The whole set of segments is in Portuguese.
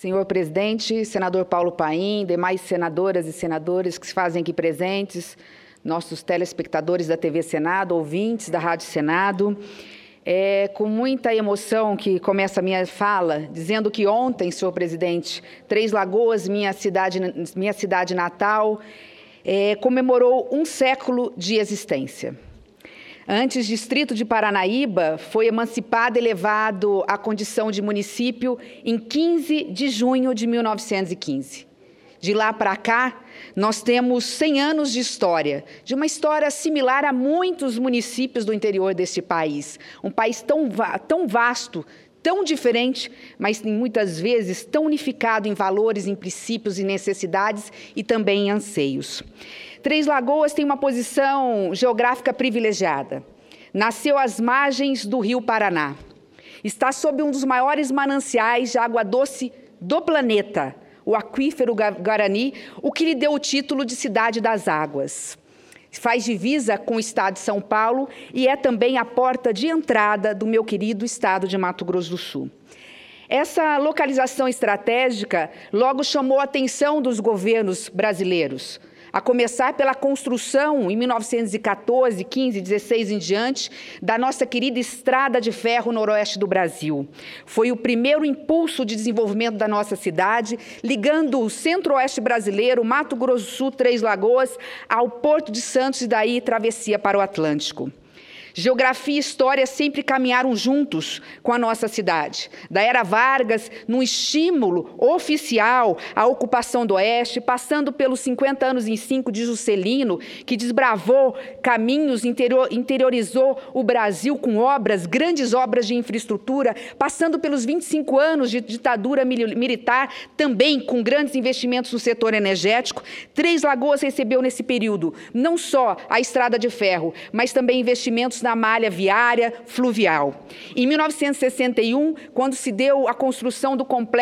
Senhor presidente, senador Paulo Paim, demais senadoras e senadores que se fazem aqui presentes, nossos telespectadores da TV Senado, ouvintes da Rádio Senado. É com muita emoção que começa a minha fala, dizendo que ontem, senhor presidente, Três Lagoas, minha cidade natal, comemorou 1 século de existência. Antes, distrito de Paranaíba foi emancipado e elevado à condição de município em 15 de junho de 1915. De lá para cá, nós temos 100 anos de história, de uma história similar a muitos municípios do interior deste país. Um país tão vasto, tão diferente, mas muitas vezes tão unificado em valores, em princípios e necessidades e também em anseios. Três Lagoas tem uma posição geográfica privilegiada. Nasceu às margens do rio Paraná. Está sob um dos maiores mananciais de água doce do planeta, o aquífero Guarani, o que lhe deu o título de Cidade das Águas. Faz divisa com o estado de São Paulo e é também a porta de entrada do meu querido estado de Mato Grosso do Sul. Essa localização estratégica logo chamou a atenção dos governos brasileiros, a começar pela construção, em 1914, 15, 16 em diante, da nossa querida Estrada de Ferro noroeste do Brasil. Foi o primeiro impulso de desenvolvimento da nossa cidade, ligando o centro-oeste brasileiro, Mato Grosso do Sul, Três Lagoas, ao Porto de Santos e daí travessia para o Atlântico. Geografia e história sempre caminharam juntos com a nossa cidade. Da era Vargas, num estímulo oficial à ocupação do Oeste, passando pelos 50 anos em 5 de Juscelino, que desbravou caminhos, interiorizou o Brasil com obras, grandes obras de infraestrutura, passando pelos 25 anos de ditadura militar, também com grandes investimentos no setor energético. Três Lagoas recebeu nesse período não só a Estrada de Ferro, mas também investimentos na malha viária fluvial. Em 1961, quando se deu a construção do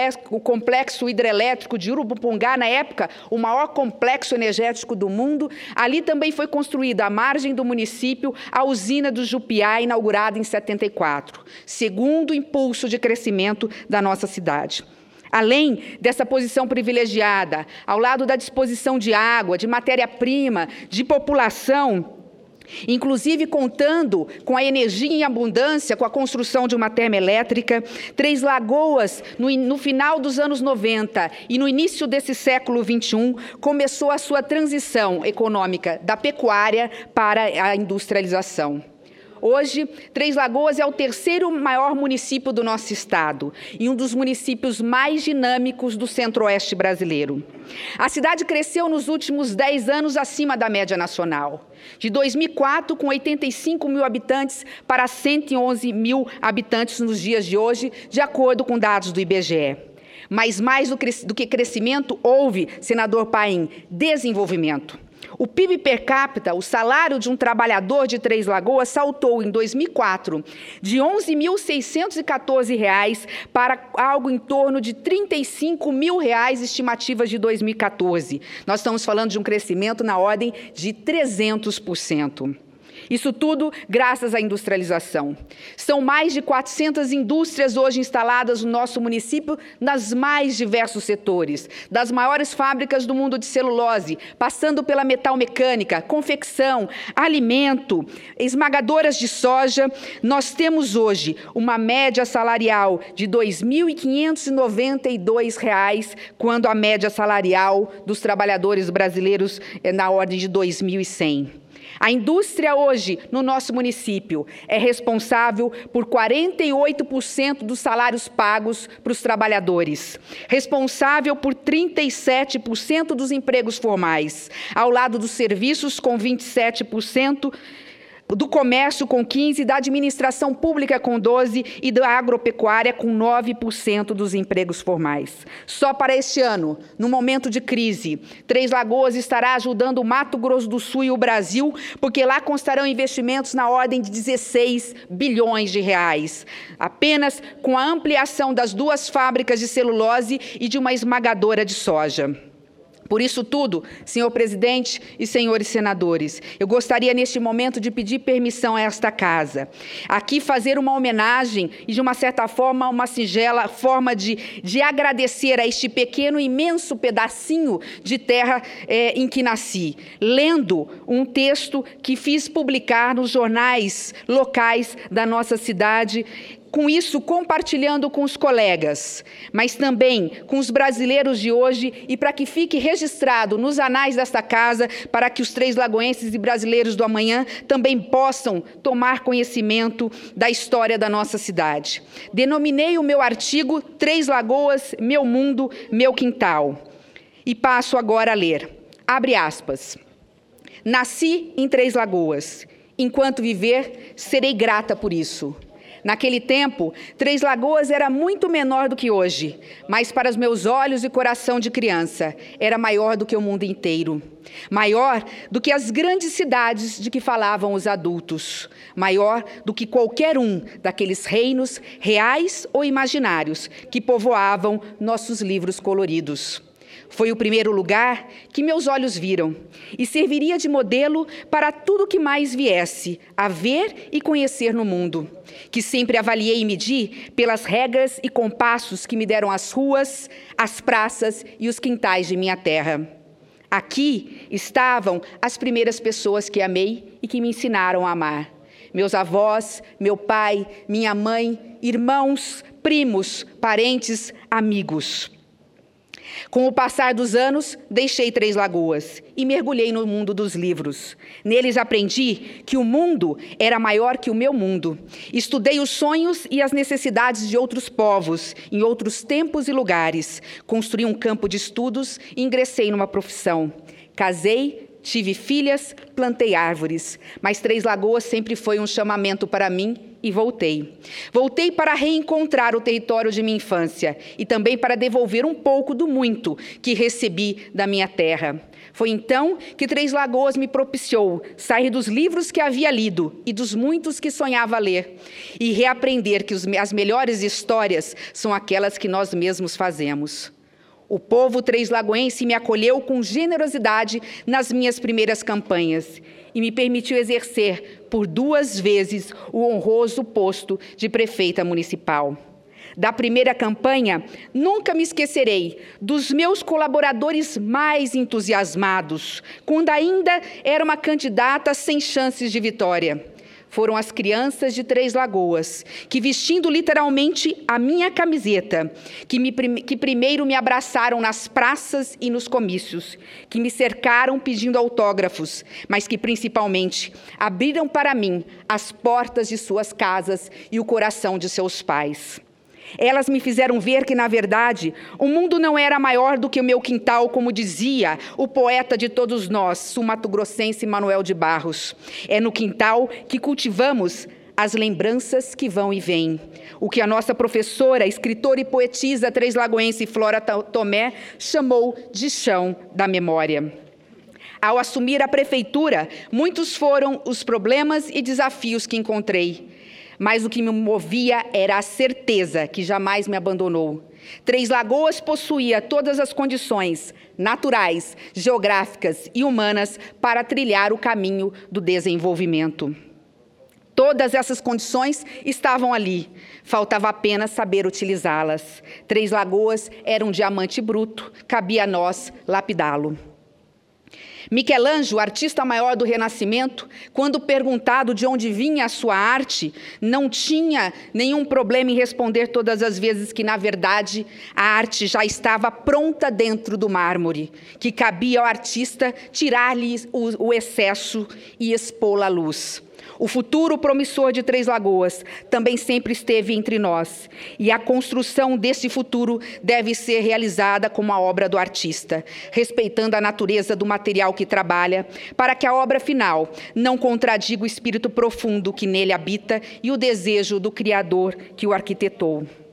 complexo hidrelétrico de Urupungá, na época, o maior complexo energético do mundo, ali também foi construída, à margem do município, a usina do Jupiá, inaugurada em 74, segundo impulso de crescimento da nossa cidade. Além dessa posição privilegiada, ao lado da disposição de água, de matéria-prima, de população, inclusive contando com a energia em abundância, com a construção de uma termoelétrica, Três Lagoas, no final dos anos 90 e no início desse século XXI, começou a sua transição econômica da pecuária para a industrialização. Hoje, Três Lagoas é o 3º maior município do nosso estado e um dos municípios mais dinâmicos do centro-oeste brasileiro. A cidade cresceu nos últimos 10 anos acima da média nacional, de 2004, com 85 mil habitantes, para 111 mil habitantes nos dias de hoje, de acordo com dados do IBGE. Mas mais do que crescimento, houve, senador Paim, desenvolvimento. O PIB per capita, o salário de um trabalhador de Três Lagoas, saltou em 2004 de R$ 11.614 para algo em torno de R$ 35 mil, estimativas de 2014. Nós estamos falando de um crescimento na ordem de 300%. Isso tudo graças à industrialização. São mais de 400 indústrias hoje instaladas no nosso município, nas mais diversos setores, das maiores fábricas do mundo de celulose, passando pela metalmecânica, confecção, alimento, esmagadoras de soja. Nós temos hoje uma média salarial de R$ 2.592, quando a média salarial dos trabalhadores brasileiros é na ordem de R$ 2.100. A indústria hoje, no nosso município, é responsável por 48% dos salários pagos para os trabalhadores, responsável por 37% dos empregos formais, ao lado dos serviços com 27%, do comércio com 15%, da administração pública com 12% e da agropecuária com 9% dos empregos formais. Só para este ano, no momento de crise, Três Lagoas estará ajudando o Mato Grosso do Sul e o Brasil, porque lá constarão investimentos na ordem de 16 bilhões de reais, apenas com a ampliação das 2 fábricas de celulose e de uma esmagadora de soja. Por isso tudo, senhor presidente e senhores senadores, eu gostaria neste momento de pedir permissão a esta casa, aqui fazer uma homenagem e de uma certa forma, uma singela forma de agradecer a este pequeno e imenso pedacinho de terra em que nasci, lendo um texto que fiz publicar nos jornais locais da nossa cidade, com isso compartilhando com os colegas, mas também com os brasileiros de hoje e para que fique registrado nos anais desta casa, para que os três lagoenses e brasileiros do amanhã também possam tomar conhecimento da história da nossa cidade. Denominei o meu artigo Três Lagoas, Meu Mundo, Meu Quintal. E passo agora a ler. Abre aspas. Nasci em Três Lagoas. Enquanto viver, serei grata por isso. Naquele tempo, Três Lagoas era muito menor do que hoje, mas para os meus olhos e coração de criança, era maior do que o mundo inteiro. Maior do que as grandes cidades de que falavam os adultos. Maior do que qualquer um daqueles reinos reais ou imaginários que povoavam nossos livros coloridos. Foi o primeiro lugar que meus olhos viram e serviria de modelo para tudo que mais viesse a ver e conhecer no mundo, que sempre avaliei e medi pelas regras e compassos que me deram as ruas, as praças e os quintais de minha terra. Aqui estavam as primeiras pessoas que amei e que me ensinaram a amar. Meus avós, meu pai, minha mãe, irmãos, primos, parentes, amigos. Com o passar dos anos, deixei Três Lagoas e mergulhei no mundo dos livros. Neles aprendi que o mundo era maior que o meu mundo. Estudei os sonhos e as necessidades de outros povos, em outros tempos e lugares. Construí um campo de estudos e ingressei numa profissão. Casei, tive filhas, plantei árvores. Mas Três Lagoas sempre foi um chamamento para mim. E voltei. Voltei para reencontrar o território de minha infância e também para devolver um pouco do muito que recebi da minha terra. Foi então que Três Lagoas me propiciou sair dos livros que havia lido e dos muitos que sonhava ler e reaprender que as melhores histórias são aquelas que nós mesmos fazemos. O povo três-lagoense me acolheu com generosidade nas minhas primeiras campanhas e me permitiu exercer por 2 vezes o honroso posto de prefeita municipal. Da primeira campanha, nunca me esquecerei dos meus colaboradores mais entusiasmados, quando ainda era uma candidata sem chances de vitória. Foram as crianças de Três Lagoas, que vestindo literalmente a minha camiseta, que primeiro me abraçaram nas praças e nos comícios, que me cercaram pedindo autógrafos, mas que principalmente abriram para mim as portas de suas casas e o coração de seus pais. Elas me fizeram ver que, na verdade, o mundo não era maior do que o meu quintal, como dizia o poeta de todos nós, sul-mato-grossense Manuel de Barros. É no quintal que cultivamos as lembranças que vão e vêm. O que a nossa professora, escritora e poetisa três-lagoense Flora Tomé chamou de chão da memória. Ao assumir a prefeitura, muitos foram os problemas e desafios que encontrei. Mas o que me movia era a certeza que jamais me abandonou. Três Lagoas possuía todas as condições naturais, geográficas e humanas para trilhar o caminho do desenvolvimento. Todas essas condições estavam ali, faltava apenas saber utilizá-las. Três Lagoas era um diamante bruto, cabia a nós lapidá-lo. Michelangelo, artista maior do Renascimento, quando perguntado de onde vinha a sua arte, não tinha nenhum problema em responder todas as vezes que, na verdade, a arte já estava pronta dentro do mármore, que cabia ao artista tirar-lhe o excesso e expô-la à luz. O futuro promissor de Três Lagoas também sempre esteve entre nós, e a construção desse futuro deve ser realizada como a obra do artista, respeitando a natureza do material que trabalha, para que a obra final não contradiga o espírito profundo que nele habita e o desejo do Criador que o arquitetou.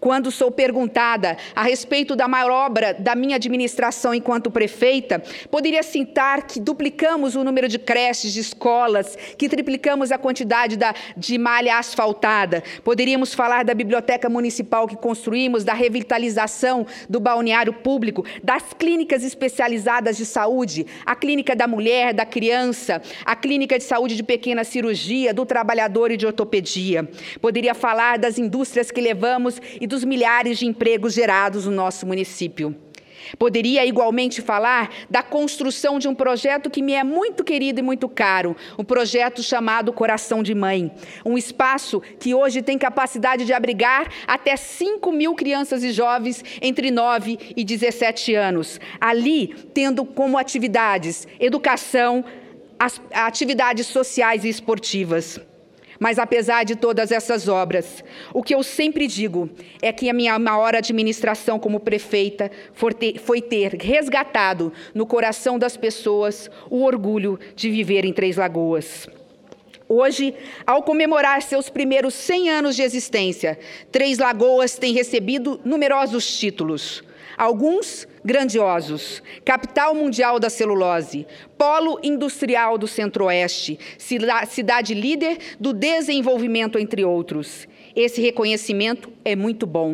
Quando sou perguntada a respeito da maior obra da minha administração enquanto prefeita, poderia citar que duplicamos o número de creches, de escolas, que triplicamos a quantidade de malha asfaltada. Poderíamos falar da biblioteca municipal que construímos, da revitalização do balneário público, das clínicas especializadas de saúde, a clínica da mulher, da criança, a clínica de saúde de pequena cirurgia, do trabalhador e de ortopedia. Poderia falar das indústrias que levamos e dos milhares de empregos gerados no nosso município. Poderia igualmente falar da construção de um projeto que me é muito querido e muito caro, um projeto chamado Coração de Mãe, um espaço que hoje tem capacidade de abrigar até 5.000 crianças e jovens entre 9 e 17 anos, ali tendo como atividades educação, atividades sociais e esportivas. Mas, apesar de todas essas obras, o que eu sempre digo é que a minha maior administração como prefeita foi ter resgatado no coração das pessoas o orgulho de viver em Três Lagoas. Hoje, ao comemorar seus primeiros 100 anos de existência, Três Lagoas tem recebido numerosos títulos. Alguns grandiosos: capital mundial da celulose, polo industrial do Centro-Oeste, cidade líder do desenvolvimento, entre outros. Esse reconhecimento é muito bom.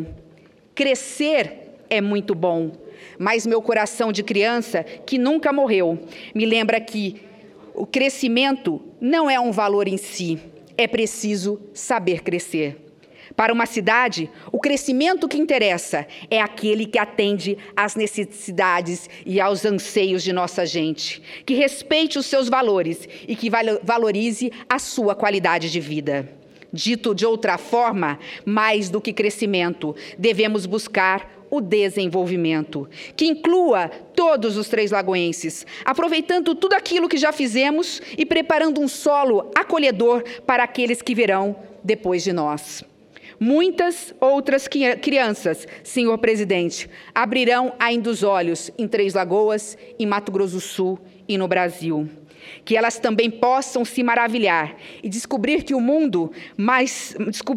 Crescer é muito bom, mas meu coração de criança, que nunca morreu, me lembra que o crescimento não é um valor em si, é preciso saber crescer. Para uma cidade, o crescimento que interessa é aquele que atende às necessidades e aos anseios de nossa gente, que respeite os seus valores e que valorize a sua qualidade de vida. Dito de outra forma, mais do que crescimento, devemos buscar o desenvolvimento, que inclua todos os três lagoenses, aproveitando tudo aquilo que já fizemos e preparando um solo acolhedor para aqueles que virão depois de nós. Muitas outras crianças, senhor presidente, abrirão ainda os olhos em Três Lagoas, em Mato Grosso do Sul e no Brasil. Que elas também possam se maravilhar e descobrir o mundo, mas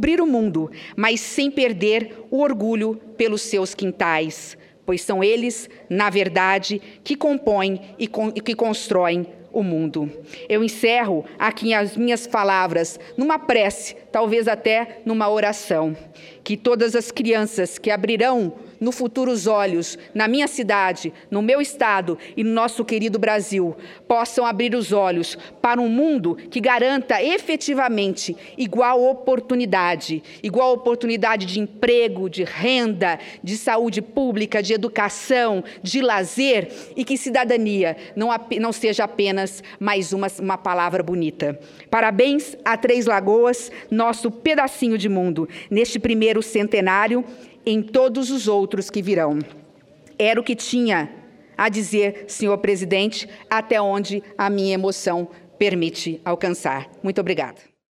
sem perder o orgulho pelos seus quintais, pois são eles, na verdade, que compõem e que constroem o mundo. Eu encerro aqui as minhas palavras numa prece, talvez até numa oração, que todas as crianças que abrirão no futuro os olhos, na minha cidade, no meu estado e no nosso querido Brasil, possam abrir os olhos para um mundo que garanta efetivamente igual oportunidade de emprego, de renda, de saúde pública, de educação, de lazer, e que cidadania não seja apenas mais uma palavra bonita. Parabéns a Três Lagoas, nosso pedacinho de mundo, neste primeiro centenário, em todos os outros que virão. Era o que tinha a dizer, senhor presidente, até onde a minha emoção permite alcançar. Muito obrigada.